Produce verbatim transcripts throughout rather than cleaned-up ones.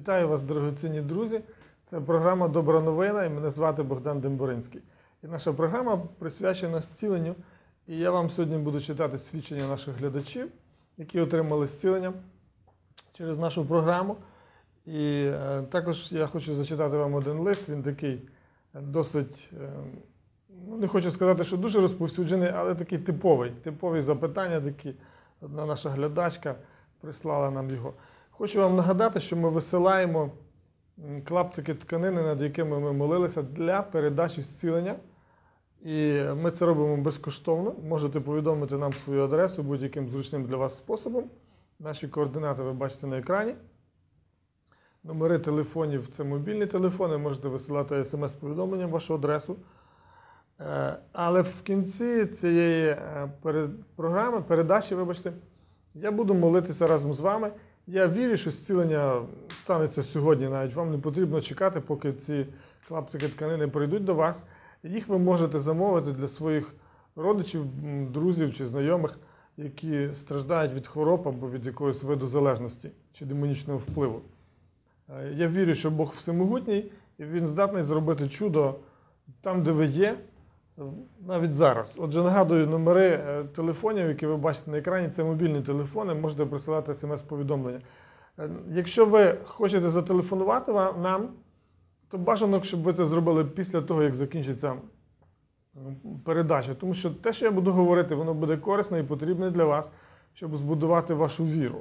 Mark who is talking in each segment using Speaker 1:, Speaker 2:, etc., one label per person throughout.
Speaker 1: Вітаю вас, дорогоцінні друзі. Це програма «Добра новина» і мене звати Богдан Демборинський. І наша програма присвячена зціленню. І я вам сьогодні буду читати свідчення наших глядачів, які отримали зцілення через нашу програму. І е, також я хочу зачитати вам один лист, він такий досить, е, ну, не хочу сказати, що дуже розповсюджений, але такий типовий, типові запитання, такі. Одна наша глядачка прислала нам його. Хочу вам нагадати, що ми висилаємо клаптики тканини, над якими ми молилися, для передачі зцілення. І ми це робимо безкоштовно. Можете повідомити нам свою адресу будь-яким зручним для вас способом. Наші координати ви бачите на екрані. Номери телефонів – це мобільні телефони, можете висилати смс-повідомлення в вашу адресу. Але в кінці цієї програми, передачі, вибачте, я буду молитися разом з вами. Я вірю, що зцілення станеться сьогодні. Навіть вам не потрібно чекати, поки ці клаптики тканини прийдуть до вас. Їх ви можете замовити для своїх родичів, друзів чи знайомих, які страждають від хвороб або від якогось виду залежності чи демонічного впливу. Я вірю, що Бог всемогутній, і Він здатний зробити чудо там, де ви є, навіть зараз. Отже, нагадую, номери телефонів, які ви бачите на екрані, це мобільні телефони, можете присилати смс-повідомлення. Якщо ви хочете зателефонувати нам, то бажано, щоб ви це зробили після того, як закінчиться передача. Тому що те, що я буду говорити, воно буде корисне і потрібне для вас, щоб збудувати вашу віру.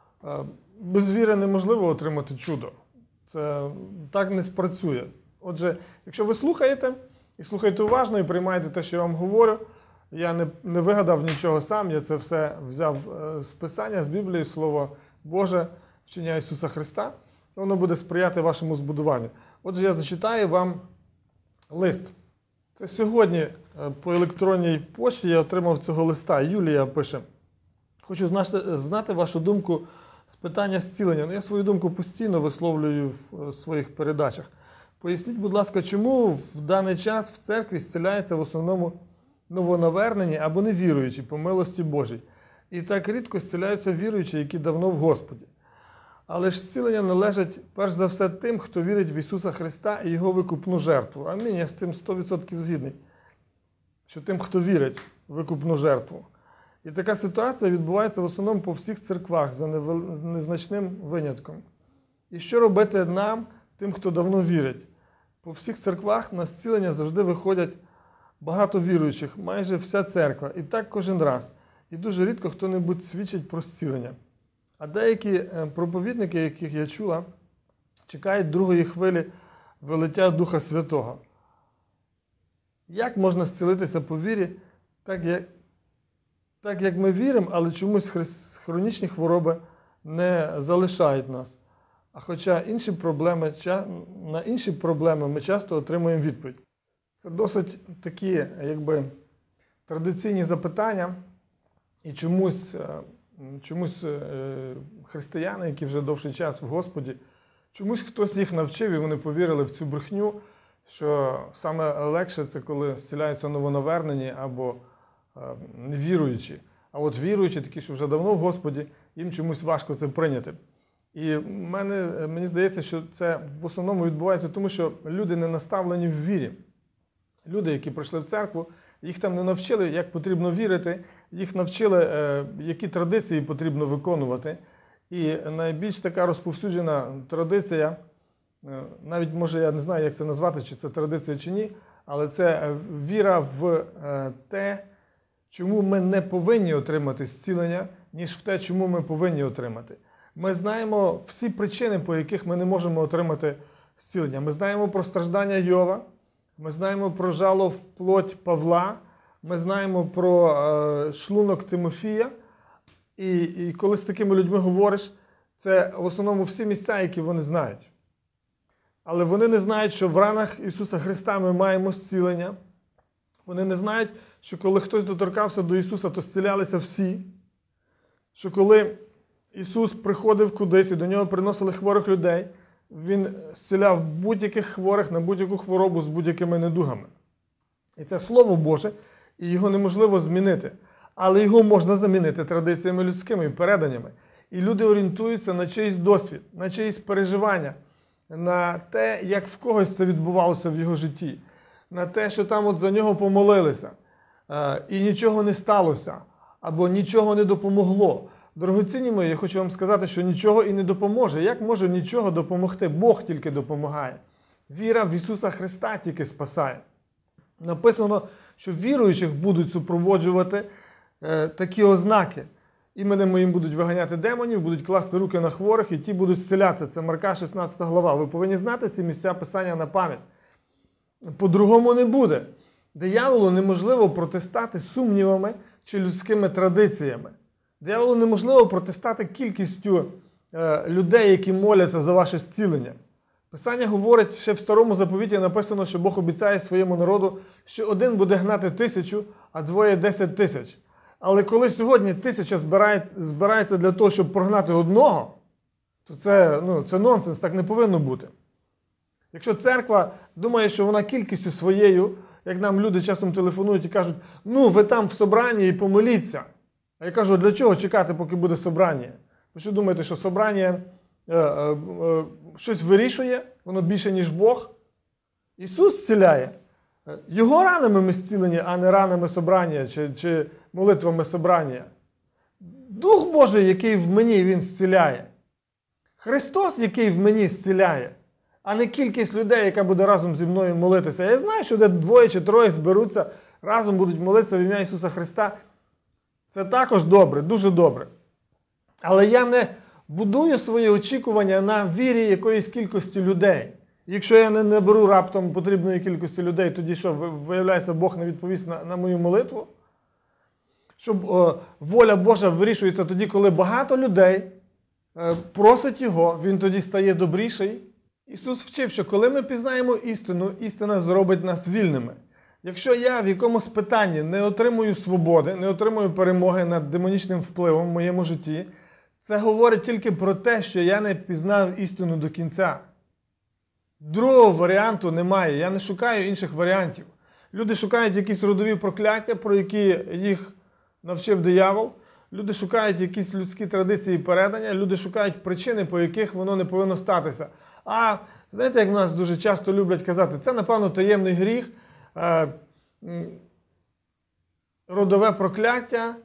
Speaker 1: Без віри неможливо отримати чудо. Це так не спрацює. Отже, якщо ви слухаєте, і слухайте уважно, і приймайте те, що я вам говорю, я не, не вигадав нічого сам, я це все взяв з Писання, з Біблії, Слово Боже, вчення Ісуса Христа, і воно буде сприяти вашому збудуванню. Отже, я зачитаю вам лист. Це сьогодні по електронній пошті я отримав цього листа. Юлія пише: хочу знати вашу думку з питання зцілення. Ну, я свою думку постійно висловлюю в своїх передачах. Поясніть, будь ласка, чому в даний час в церкві зціляються в основному новонавернені або невіруючі по милості Божій. І так рідко зціляються віруючі, які давно в Господі. Але ж зцілення належить перш за все тим, хто вірить в Ісуса Христа і Його викупну жертву. Амінь, я з цим сто відсотків згідний. Що тим, хто вірить в викупну жертву. І така ситуація відбувається в основному по всіх церквах, за незначним винятком. І що робити нам, тим, хто давно вірить? По всіх церквах на зцілення завжди виходять багато віруючих, майже вся церква. І так кожен раз. І дуже рідко хто-небудь свідчить про зцілення. А деякі проповідники, яких я чула, чекають другої хвилі вилиття Духа Святого. Як можна зцілитися по вірі, так як, так як ми віримо, але чомусь хронічні хвороби не залишають нас? А хоча інші проблеми, на інші проблеми ми часто отримуємо відповідь. Це досить такі, якби, традиційні запитання, і чомусь, чомусь християни, які вже довший час в Господі, чомусь хтось їх навчив, і вони повірили в цю брехню, що саме легше це коли зціляються новонавернені або невіруючі. А от віруючі, такі, що вже давно в Господі, їм чомусь важко це прийняти. І мене, мені здається, що це в основному відбувається тому, що люди не наставлені в вірі. Люди, які прийшли в церкву, їх там не навчили, як потрібно вірити, їх навчили, які традиції потрібно виконувати. І найбільш така розповсюджена традиція, навіть, може, я не знаю, як це назвати, чи це традиція, чи ні, але це віра в те, чому ми не повинні отримати зцілення, ніж в те, чому ми повинні отримати. Ми знаємо всі причини, по яких ми не можемо отримати зцілення. Ми знаємо про страждання Йова, ми знаємо про жало в плоть Павла, ми знаємо про е, шлунок Тимофія. І, і коли з такими людьми говориш, це в основному всі місця, які вони знають. Але вони не знають, що в ранах Ісуса Христа ми маємо зцілення. Вони не знають, що коли хтось доторкався до Ісуса, то зцілялися всі. Що коли Ісус приходив кудись і до Нього приносили хворих людей, Він зціляв будь-яких хворих на будь-яку хворобу з будь-якими недугами. І це Слово Боже, і його неможливо змінити. Але його можна замінити традиціями людськими і переданнями. І люди орієнтуються на чийсь досвід, на чиїсь переживання, на те, як в когось це відбувалося в його житті, на те, що там от за нього помолилися, і нічого не сталося, або нічого не допомогло. Дорогоцінні мої, я хочу вам сказати, що нічого і не допоможе. Як може нічого допомогти? Бог тільки допомагає. Віра в Ісуса Христа тільки спасає. Написано, що віруючих будуть супроводжувати е, такі ознаки. Іменем моїм будуть виганяти демонів, будуть класти руки на хворих, і ті будуть зцілятися. Це Марка шістнадцята глава. Ви повинні знати ці місця Писання на пам'ять. По-другому не буде. Дияволу неможливо протистати сумнівами чи людськими традиціями. Дияволу неможливо протистати кількістю е, людей, які моляться за ваше зцілення. Писання говорить, ще в Старому заповіті написано, що Бог обіцяє своєму народу, що один буде гнати тисячу, а двоє десять тисяч. Але коли сьогодні тисяча збирає, збирається для того, щоб прогнати одного, то це, ну, це нонсенс, так не повинно бути. Якщо церква думає, що вона кількістю своєю, як нам люди часом телефонують і кажуть, ну ви там в собранні і помоліться. А я кажу, для чого чекати, поки буде собрання? Ви що думаєте, що собрання е, е, е, щось вирішує, воно більше, ніж Бог? Ісус зціляє. Його ранами ми зцілені, а не ранами собрання чи, чи молитвами собрання. Дух Божий, який в мені, Він зціляє. Христос, який в мені зціляє, а не кількість людей, яка буде разом зі мною молитися. Я знаю, що де двоє чи троє зберуться, разом будуть молитися в ім'я Ісуса Христа. Це також добре, дуже добре. Але я не будую свої очікування на вірі якоїсь кількості людей. Якщо я не наберу раптом потрібної кількості людей, тоді що, виявляється, Бог не відповість на, на мою молитву? Щоб о, воля Божа вирішується тоді, коли багато людей е, просить Його, Він тоді стає добріший. Ісус вчив, що коли ми пізнаємо істину, істина зробить нас вільними. Якщо я в якомусь питанні не отримую свободи, не отримую перемоги над демонічним впливом в моєму житті, це говорить тільки про те, що я не пізнав істину до кінця. Другого варіанту немає. Я не шукаю інших варіантів. Люди шукають якісь родові прокляття, про які їх навчив диявол. Люди шукають якісь людські традиції передання. Люди шукають причини, по яких воно не повинно статися. А знаєте, як в нас дуже часто люблять казати, це, напевно, таємний гріх, родове прокляття,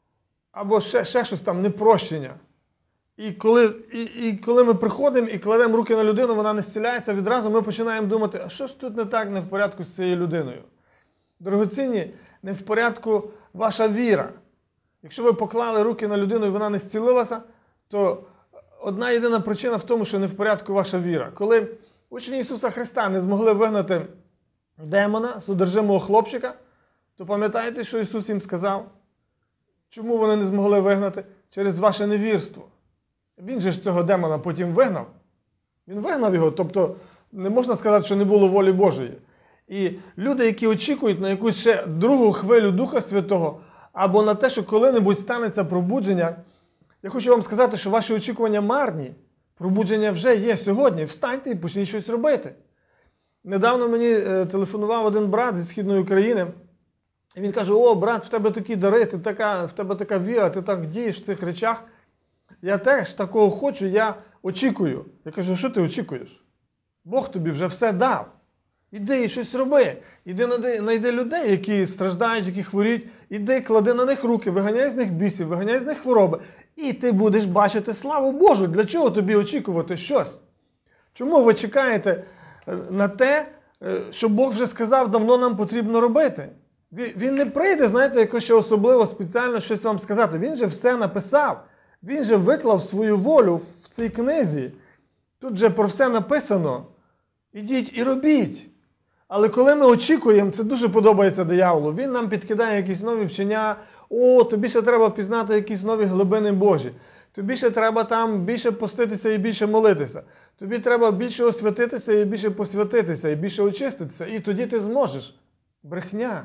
Speaker 1: або ще, ще щось там, непрощення. І коли, і, і коли ми приходимо і кладемо руки на людину, вона не зціляється, відразу ми починаємо думати, а що ж тут не так, не в порядку з цією людиною? Дорогоцінні, не в порядку ваша віра. Якщо ви поклали руки на людину і вона не зцілилася, то одна єдина причина в тому, що не в порядку ваша віра. Коли учні Ісуса Христа не змогли вигнати демона, судержимого хлопчика, то пам'ятаєте, що Ісус їм сказав? Чому вони не змогли вигнати? Через ваше невірство. Він же ж цього демона потім вигнав. Він вигнав його, тобто не можна сказати, що не було волі Божої. І люди, які очікують на якусь ще другу хвилю Духа Святого, або на те, що коли-небудь станеться пробудження, я хочу вам сказати, що ваші очікування марні. Пробудження вже є сьогодні. Встаньте і почніть щось робити. Недавно мені телефонував один брат зі Східної України, і він каже, о, брат, в тебе такі дари, ти така, в тебе така віра, ти так дієш в цих речах. Я теж такого хочу, я очікую. Я кажу, що ти очікуєш? Бог тобі вже все дав. Іди і щось роби. Іди знайди людей, які страждають, які хворіють. Іди, клади на них руки, виганяй з них бісів, виганяй з них хвороби. І ти будеш бачити славу Божу. Для чого тобі очікувати щось? Чому ви чекаєте на те, що Бог вже сказав, давно нам потрібно робити? Він не прийде, знаєте, якось ще особливо спеціально щось вам сказати. Він же все написав. Він же виклав свою волю в цій книзі. Тут же про все написано. Ідіть і робіть. Але коли ми очікуємо, це дуже подобається дияволу. Він нам підкидає якісь нові вчення. О, тобі ще треба пізнати якісь нові глибини Божі. Тобі ще треба там більше поститися і більше молитися. Тобі треба більше освятитися і більше посвятитися, і більше очиститися. І тоді ти зможеш. Брехня.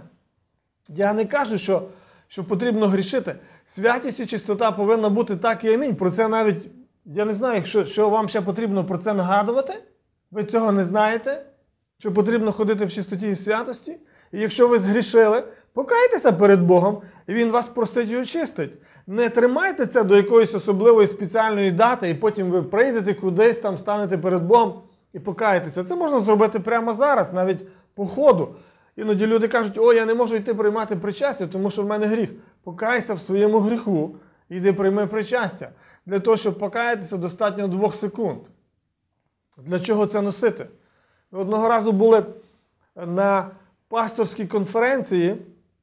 Speaker 1: Я не кажу, що, що потрібно грішити. Святість і чистота повинна бути так і амінь. Про це навіть, я не знаю, що, що вам ще потрібно про це нагадувати. Ви цього не знаєте, що потрібно ходити в чистоті і святості. І якщо ви згрішили, покайтеся перед Богом, і Він вас простить і очистить. Не тримайте це до якоїсь особливої спеціальної дати, і потім ви прийдете кудись, там станете перед Богом і покаєтеся. Це можна зробити прямо зараз, навіть по ходу. Іноді люди кажуть, о, я не можу йти приймати причастя, тому що в мене гріх. Покайся в своєму гріху і йди прийми причастя. Для того, щоб покаятися, достатньо двох секунд. Для чого це носити? Ми одного разу були на пасторській конференції.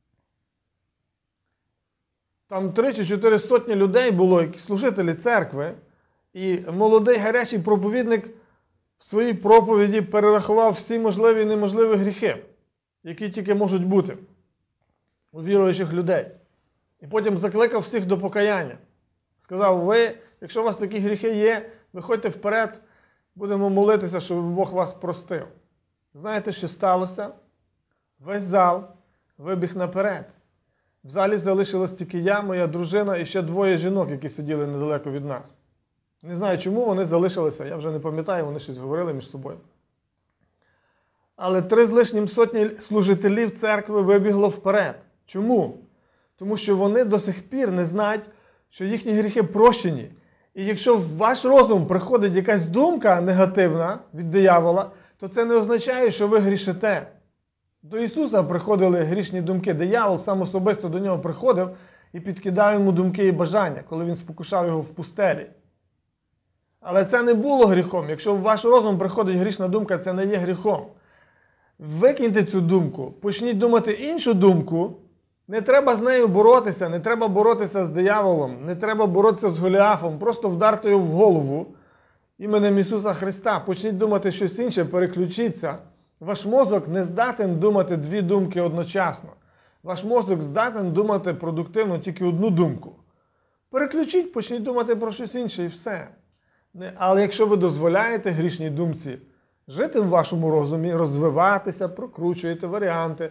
Speaker 1: Там три чи чотири сотні людей було, які служителі церкви. І молодий гарячий проповідник в своїй проповіді перерахував всі можливі і неможливі гріхи, які тільки можуть бути у віруючих людей. І потім закликав всіх до покаяння. Сказав, ви, якщо у вас такі гріхи є, виходьте вперед, будемо молитися, щоб Бог вас простив. Знаєте, що сталося? Весь зал вибіг наперед. В залі залишилась тільки я, моя дружина і ще двоє жінок, які сиділи недалеко від нас. Не знаю, чому вони залишилися, я вже не пам'ятаю, вони щось говорили між собою. Але три з лишнім сотні служителів церкви вибігло вперед. Чому? Тому що вони до сих пір не знають, що їхні гріхи прощені. І якщо в ваш розум приходить якась думка негативна від диявола, то це не означає, що ви грішите. До Ісуса приходили грішні думки. Диявол сам особисто до нього приходив і підкидав йому думки і бажання, коли він спокушав його в пустелі. Але це не було гріхом. Якщо в ваш розум приходить грішна думка, це не є гріхом. Викиньте цю думку, почніть думати іншу думку. Не треба з нею боротися, не треба боротися з дияволом, не треба боротися з Голіафом, просто вдарте його в голову іменем Ісуса Христа. Почніть думати щось інше, переключіться. Ваш мозок не здатен думати дві думки одночасно. Ваш мозок здатен думати продуктивно тільки одну думку. Переключіть, почніть думати про щось інше і все. Але якщо ви дозволяєте грішній думці жити в вашому розумі, розвиватися, прокручуєте варіанти,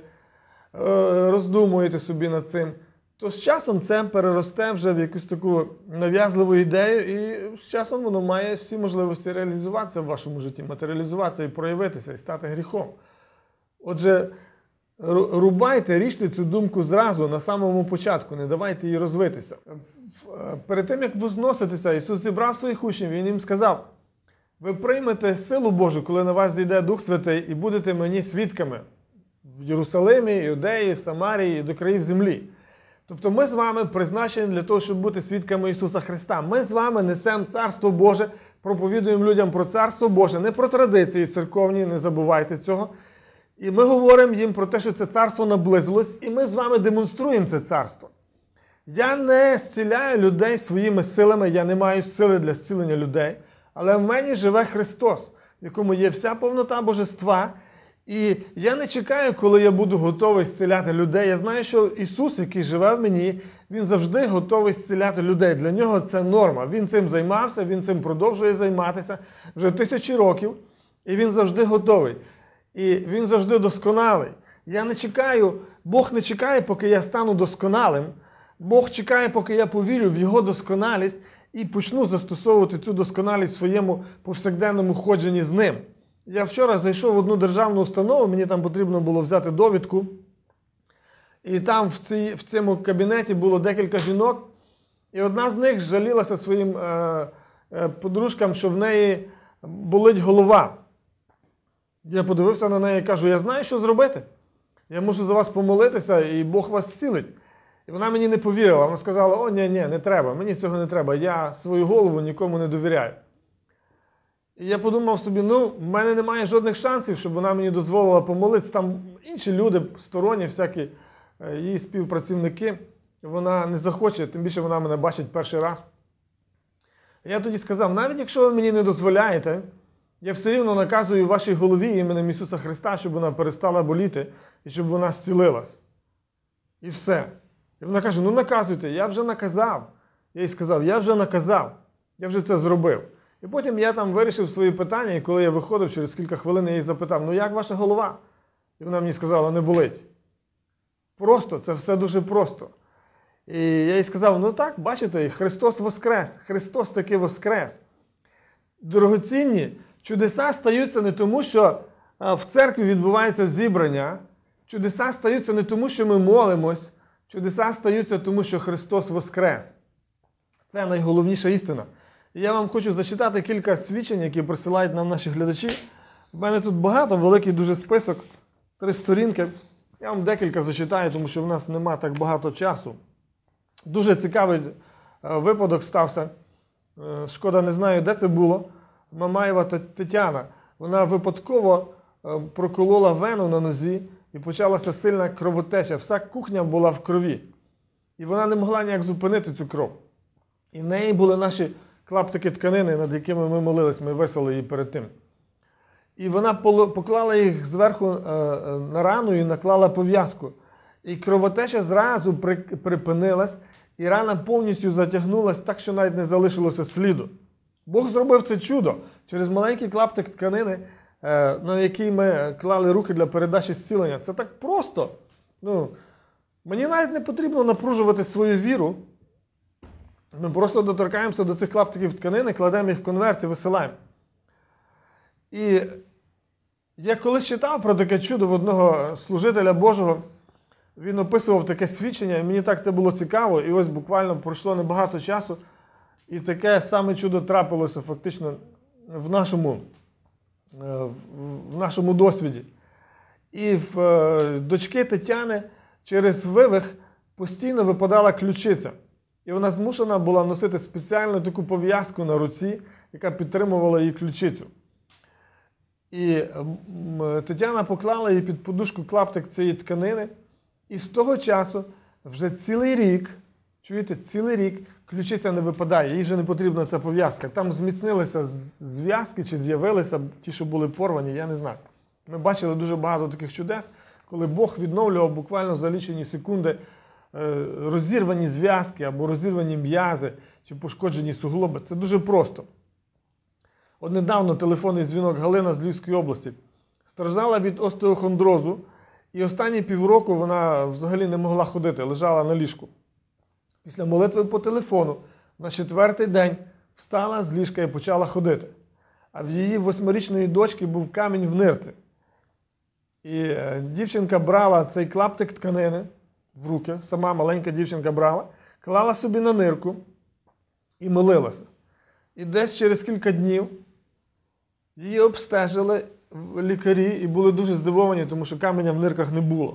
Speaker 1: роздумуєте собі над цим, то з часом це переросте вже в якусь таку нав'язливу ідею, і з часом воно має всі можливості реалізуватися в вашому житті, матеріалізуватися і проявитися, і стати гріхом. Отже, рубайте, ріжте цю думку зразу, на самому початку, не давайте їй розвитися. Перед тим, як ви зноситеся, Ісус зібрав своїх учнів, Він їм сказав, ви приймете силу Божу, коли на вас зійде Дух Святий, і будете мені свідками в Єрусалимі, Іудеї, Самарії і до країв землі. Тобто ми з вами призначені для того, щоб бути свідками Ісуса Христа. Ми з вами несемо Царство Боже, проповідуємо людям про Царство Боже, не про традиції церковні, не забувайте цього. І ми говоримо їм про те, що це царство наблизилось, і ми з вами демонструємо це царство. Я не зціляю людей своїми силами, я не маю сили для зцілення людей, але в мені живе Христос, в якому є вся повнота Божества. І я не чекаю, коли я буду готовий зціляти людей. Я знаю, що Ісус, який живе в мені, Він завжди готовий зціляти людей. Для Нього це норма. Він цим займався, Він цим продовжує займатися вже тисячі років. І Він завжди готовий. І Він завжди досконалий. Я не чекаю, Бог не чекає, поки я стану досконалим. Бог чекає, поки я повірю в Його досконалість і почну застосовувати цю досконалість в своєму повсякденному ходженні з Ним. Я вчора зайшов в одну державну установу, мені там потрібно було взяти довідку. І там в, цій, в цьому кабінеті було декілька жінок. І одна з них жалілася своїм е, е, подружкам, що в неї болить голова. Я подивився на неї і кажу, я знаю, що зробити. Я можу за вас помолитися, і Бог вас зцілить. І вона мені не повірила. Вона сказала, о, ні, ні, не треба, мені цього не треба. Я свою голову нікому не довіряю. І я подумав собі, ну, в мене немає жодних шансів, щоб вона мені дозволила помолитися. Там інші люди, сторонні, всякі її співпрацівники, вона не захоче, тим більше вона мене бачить перший раз. І я тоді сказав, навіть якщо ви мені не дозволяєте, я все рівно наказую вашій голові іменем Ісуса Христа, щоб вона перестала боліти і щоб вона зцілилась. І все. І вона каже, ну наказуйте, я вже наказав. Я їй сказав, я вже наказав, я вже це зробив. І потім я там вирішив свої питання, і коли я виходив, через кілька хвилин я її запитав, ну як ваша голова? І вона мені сказала, не болить. Просто, це все дуже просто. І я їй сказав, ну так, бачите, Христос воскрес, Христос таки воскрес. Дорогоцінні, чудеса стаються не тому, що в церкві відбувається зібрання, чудеса стаються не тому, що ми молимось, чудеса стаються тому, що Христос воскрес. Це найголовніша істина. І я вам хочу зачитати кілька свідчень, які присилають нам наші глядачі. В мене тут багато, великий дуже список, три сторінки. Я вам декілька зачитаю, тому що в нас нема так багато часу. Дуже цікавий випадок стався. Шкода, не знаю, де це було. Мамаєва Тетяна. Вона випадково проколола вену на нозі і почалася сильна кровотеча. Вся кухня була в крові. І вона не могла ніяк зупинити цю кров. І в неї були наші клаптики тканини, над якими ми молились, ми висили її перед тим. І вона поклала їх зверху на рану і наклала пов'язку. І кровотеча зразу припинилась, і рана повністю затягнулась так, що навіть не залишилося сліду. Бог зробив це чудо через маленький клаптик тканини, на який ми клали руки для передачі зцілення. Це так просто. Ну, мені навіть не потрібно напружувати свою віру. Ми просто доторкаємося до цих клаптиків тканини, кладемо їх в конверт і висилаємо. І я колись читав про таке чудо в одного служителя Божого. Він описував таке свідчення, і мені так це було цікаво. І ось буквально пройшло небагато часу. І таке саме чудо трапилося фактично в нашому, в нашому досвіді. І в дочки Тетяни через вивих постійно випадала ключиця. І вона змушена була носити спеціальну таку пов'язку на руці, яка підтримувала її ключицю. І Тетяна поклала їй під подушку клаптик цієї тканини. І з того часу вже цілий рік, чуєте, цілий рік ключиця не випадає, їй вже не потрібна ця пов'язка. Там зміцнилися зв'язки чи з'явилися ті, що були порвані, я не знаю. Ми бачили дуже багато таких чудес, коли Бог відновлював буквально за лічені секунди розірвані зв'язки або розірвані м'язи чи пошкоджені суглоби. Це дуже просто. От недавно телефонний дзвінок Галина з Львівської області страждала від остеохондрозу, і останні півроку вона взагалі не могла ходити, лежала на ліжку. Після молитви по телефону на четвертий день встала з ліжка і почала ходити. А в її восьмирічної дочки був камінь в нирці. І дівчинка брала цей клаптик тканини в руки, сама маленька дівчинка брала, клала собі на нирку і молилася. І десь через кілька днів її обстежили лікарі і були дуже здивовані, тому що каменя в нирках не було.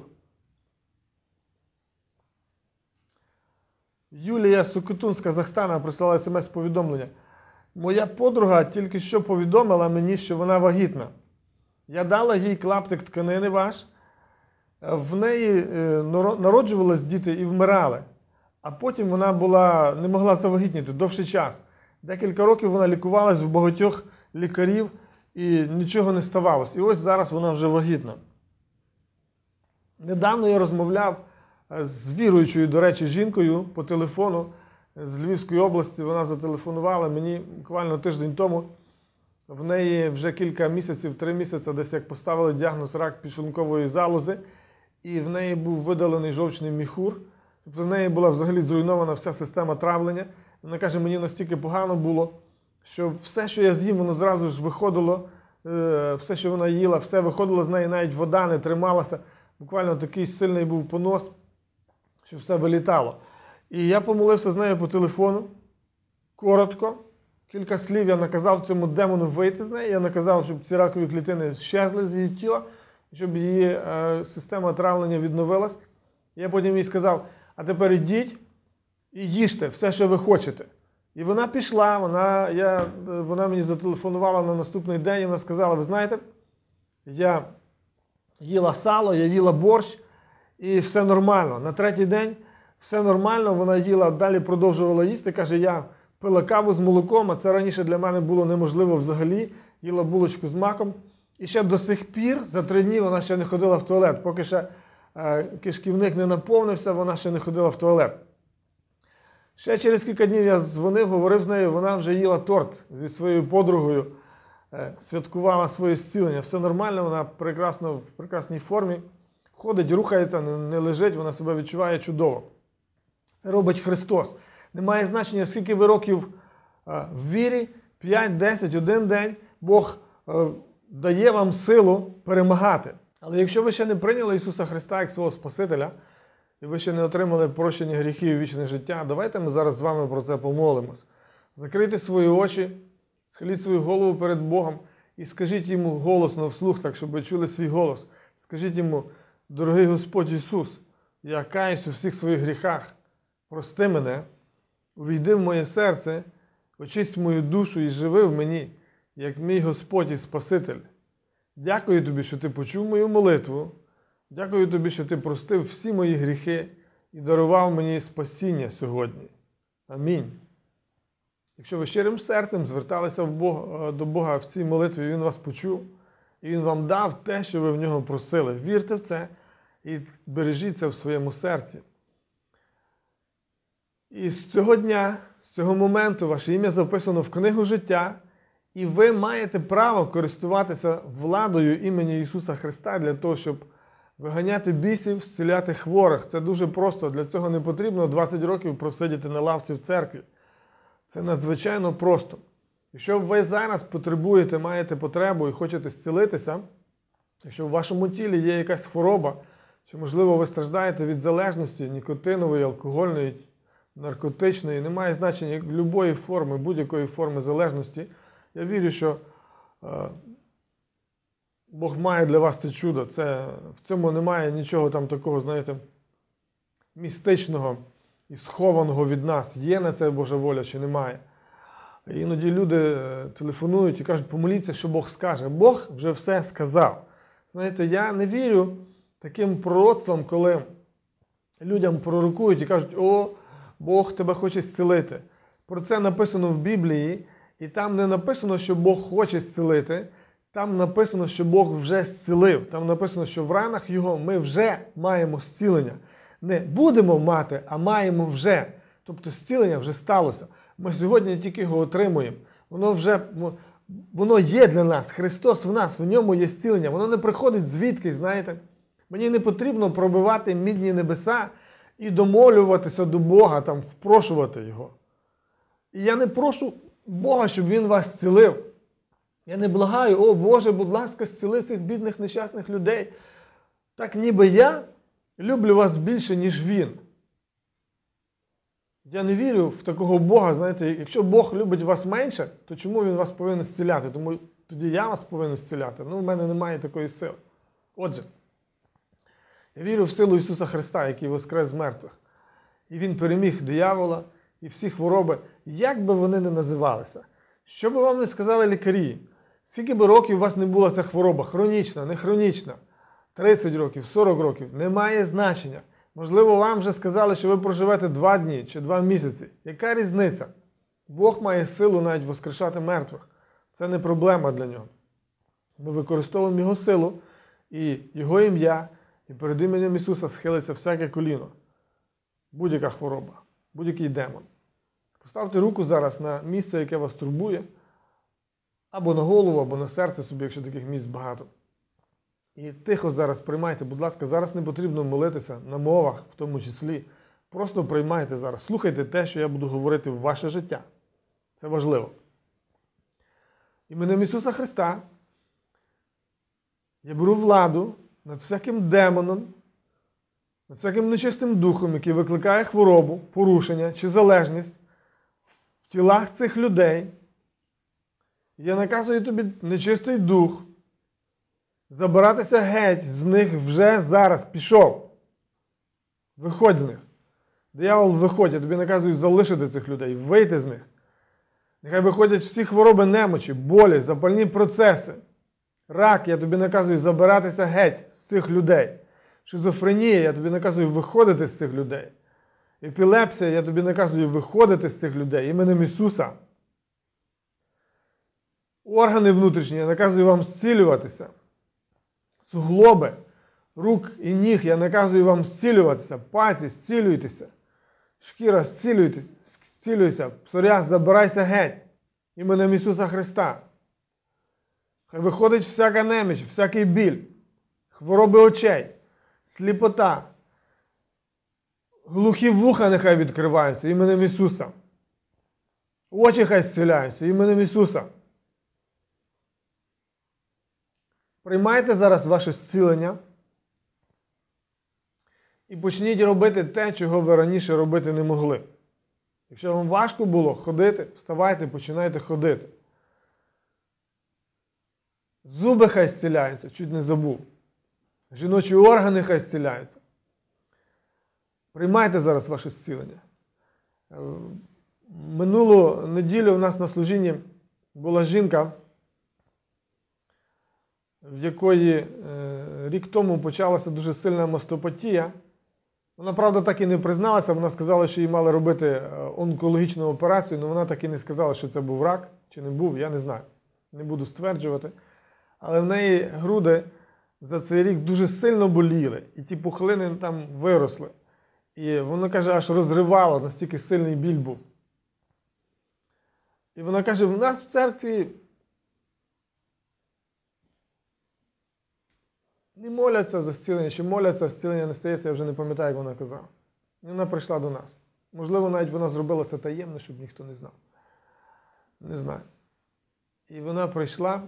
Speaker 1: Юлія Сукутун з Казахстана прислала смс-повідомлення. Моя подруга тільки що повідомила мені, що вона вагітна. Я дала їй клаптик тканини ваш. В неї народжувались діти і вмирали. А потім вона була, не могла завагітніти довший час. Декілька років вона лікувалась в багатьох лікарів і нічого не ставалося. І ось зараз вона вже вагітна. Недавно я розмовляв з віруючою, до речі, жінкою по телефону з Львівської області. Вона зателефонувала мені буквально тиждень тому. В неї вже кілька місяців, три місяці, десь як поставили діагноз рак підшлункової залози. І в неї був видалений жовчний міхур. Тобто в неї була взагалі зруйнована вся система травлення. Вона каже, мені настільки погано було, що все, що я з'їм, воно зразу ж виходило, все, що вона їла, все виходило з неї, навіть вода не трималася. Буквально такий сильний був понос, що все вилітало. І я помолився з нею по телефону, коротко, кілька слів я наказав цьому демону вийти з неї, я наказав, щоб ці ракові клітини щезли з її тіла, щоб її е, система травлення відновилась. Я потім їй сказав, а тепер ідіть і їжте все, що ви хочете. І вона пішла, вона, я, вона мені зателефонувала на наступний день, і вона сказала, ви знаєте, я їла сало, я їла борщ, і все нормально. На третій день все нормально, вона їла, далі продовжувала їсти. Каже, я пила каву з молоком, а це раніше для мене було неможливо взагалі. Їла булочку з маком. І ще до сих пір, за три дні, вона ще не ходила в туалет. Поки ще е, кишківник не наповнився, вона ще не ходила в туалет. Ще через кілька днів я дзвонив, говорив з нею, вона вже їла торт зі своєю подругою, е, святкувала своє зцілення. Все нормально, вона прекрасно, в прекрасній формі. Ходить, рухається, не, не лежить, вона себе відчуває чудово. Це робить Христос. Немає значення, скільки ви років е, в вірі, п'ять, десять, один день, Бог е, дає вам силу перемагати. Але якщо ви ще не прийняли Ісуса Христа як свого Спасителя, і ви ще не отримали прощення гріхів і вічне життя, давайте ми зараз з вами про це помолимось. Закрийте свої очі, схиліть свою голову перед Богом і скажіть йому голосно вслух, так, щоб ви чули свій голос. Скажіть йому: дорогий Господь Ісус, я каюсь у всіх своїх гріхах. Прости мене, увійди в моє серце, очисть мою душу і живи в мені, як мій Господь і Спаситель. Дякую тобі, що ти почув мою молитву. Дякую тобі, що ти простив всі мої гріхи і дарував мені спасіння сьогодні. Амінь. Якщо ви щирим серцем зверталися в Бога, до Бога в цій молитві, Він вас почув, і Він вам дав те, що ви в нього просили. Вірте в це і бережіть це в своєму серці. І з цього дня, з цього моменту, ваше ім'я записано в книгу життя, і ви маєте право користуватися владою імені Ісуса Христа для того, щоб виганяти бісів, зціляти хворих. Це дуже просто. Для цього не потрібно двадцять років просидіти на лавці в церкві. Це надзвичайно просто. Якщо ви зараз потребуєте, маєте потребу і хочете зцілитися, якщо в вашому тілі є якась хвороба, чи, можливо, ви страждаєте від залежності нікотинової, алкогольної, наркотичної, немає значення будь-якої форми, будь-якої форми залежності, я вірю, що е, Бог має для вас це чудо. Це, в цьому немає нічого там такого, знаєте, містичного і схованого від нас. Є на це Божа воля чи немає. Іноді люди телефонують і кажуть: помоліться, що Бог скаже. Бог вже все сказав. Знаєте, я не вірю таким пророцтвам, коли людям пророкують і кажуть: о, Бог тебе хоче зцілити. Про це написано в Біблії, і там не написано, що Бог хоче зцілити, там написано, що Бог вже зцілив. Там написано, що в ранах Його ми вже маємо зцілення. Не будемо мати, а маємо вже. Тобто зцілення вже сталося. Ми сьогодні тільки його отримуємо. Воно вже, воно є для нас. Христос в нас, в ньому є зцілення. Воно не приходить звідки, знаєте. Мені не потрібно пробивати мідні небеса і домолюватися до Бога, там, впрошувати Його. І я не прошу Бога, щоб Він вас зцілив. Я не благаю: о Боже, будь ласка, зціли цих бідних нещасних людей. Так ніби я люблю вас більше, ніж Він. Я не вірю в такого Бога, знаєте, якщо Бог любить вас менше, то чому Він вас повинен зціляти? Тому тоді я вас повинен зціляти. Ну, в мене немає такої сили. Отже, я вірю в силу Ісуса Христа, який воскрес з мертвих. І Він переміг диявола і всі хвороби, як би вони не називалися. Що би вам не сказали лікарі, скільки би років у вас не була ця хвороба, хронічна, не хронічна, тридцять років, сорок років, не має значення. Можливо, вам вже сказали, що ви проживете два дні чи два місяці. Яка різниця? Бог має силу навіть воскрешати мертвих. Це не проблема для нього. Ми використовуємо Його силу і Його ім'я, і перед іменем Ісуса схилиться всяке коліно. Будь-яка хвороба, будь-який демон. Поставте руку зараз на місце, яке вас турбує, або на голову, або на серце собі, якщо таких місць багато. І тихо зараз приймайте, будь ласка, зараз не потрібно молитися на мовах, в тому числі. Просто приймайте зараз. Слухайте те, що я буду говорити в ваше життя. Це важливо. Іменем Ісуса Христа я беру владу над всяким демоном, над всяким нечистим духом, який викликає хворобу, порушення чи залежність в тілах цих людей. Я наказую тобі, нечистий дух, забиратися геть з них вже зараз. Пішов. Виходь з них. Диявол, виходь. Я тобі наказую залишити цих людей, вийти з них. Нехай виходять всі хвороби, немочі, болі, запальні процеси. Рак, я тобі наказую забиратися геть з цих людей. Шизофренія, я тобі наказую виходити з цих людей. Епілепсія, я тобі наказую виходити з цих людей іменем Ісуса. Органи внутрішні, я наказую вам зцілюватися. Суглоби, рук і ніг, я наказую вам зцілюватися. Пальці, зцілюйтеся. Шкіра, зцілюйтеся. Зцілюйся. Псоріаз, забирайся геть. Іменем Ісуса Христа. Хай виходить всяка неміч, всякий біль, хвороби очей, сліпота, глухі вуха нехай відкриваються іменем Ісуса. Очі хай зціляються іменем Ісуса. Приймайте зараз ваше зцілення І почніть робити те, чого ви раніше робити не могли. Якщо вам важко було ходити, вставайте, починайте ходити. Зуби хай зціляються, чуть не забув. Жіночі органи хай зціляються. Приймайте зараз ваше зцілення. Минулу неділю у нас на служінні була жінка, в якої рік тому почалася дуже сильна мастопатія. Вона, правда, так і не призналася, вона сказала, що їй мали робити онкологічну операцію, але вона так і не сказала, що це був рак, чи не був, я не знаю. Не буду стверджувати. Але в неї груди за цей рік дуже сильно боліли, і ті пухлини там виросли. І вона каже, аж розривало, настільки сильний біль був. І вона каже, в нас в церкві не моляться за зцілення, чи моляться, зцілення не стається, я вже не пам'ятаю, як вона казала. І вона прийшла до нас. Можливо, навіть вона зробила це таємно, щоб ніхто не знав. Не знаю. І вона прийшла.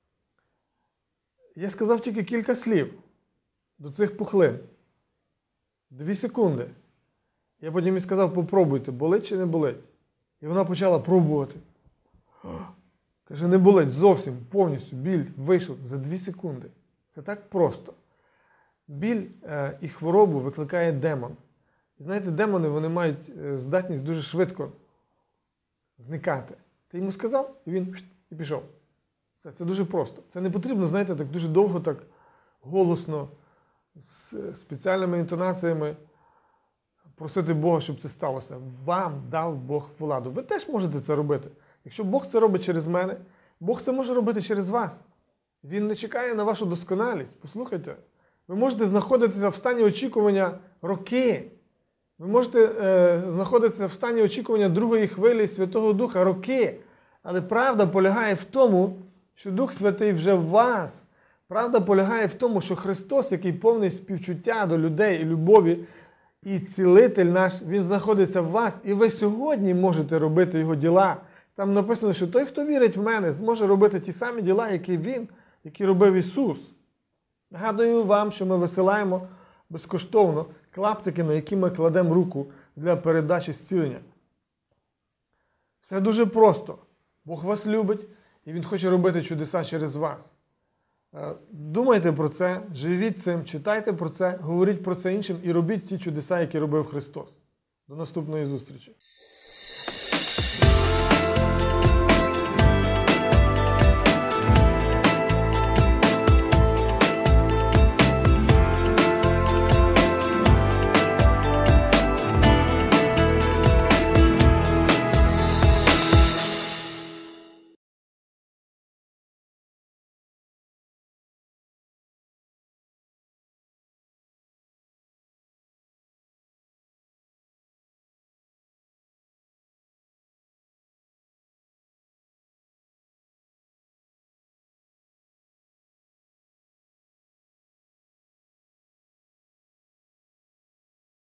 Speaker 1: Я сказав тільки кілька слів до цих пухлин. Дві секунди. Я потім їй сказав, попробуйте, болить чи не болить. І вона почала пробувати. Каже, не болить зовсім, повністю, біль вийшов за дві секунди. Це так просто. Біль е, і хворобу викликає демон. І знаєте, демони, вони мають е, здатність дуже швидко зникати. Ти йому сказав, і він і пішов. Це, це дуже просто. Це не потрібно, знаєте, так дуже довго, так голосно, з спеціальними інтонаціями просити Бога, щоб це сталося. Вам дав Бог владу. Ви теж можете це робити. Якщо Бог це робить через мене, Бог це може робити через вас. Він не чекає на вашу досконалість. Послухайте, ви можете знаходитися в стані очікування роки. Ви можете е, знаходитися в стані очікування другої хвилі Святого Духа роки. Але правда полягає в тому, що Дух Святий вже в вас. Правда полягає в тому, що Христос, який повний співчуття до людей і любові, і цілитель наш, Він знаходиться в вас. І ви сьогодні можете робити Його діла. Там написано, що той, хто вірить в мене, зможе робити ті самі діла, які Він, які робив Ісус. Нагадую вам, що ми висилаємо безкоштовно клаптики, на які ми кладемо руку для передачі зцілення. Все дуже просто. Бог вас любить, і Він хоче робити чудеса через вас. Думайте про це, живіть цим, читайте про це, говоріть про це іншим і робіть ті чудеса, які робив Христос. До наступної зустрічі.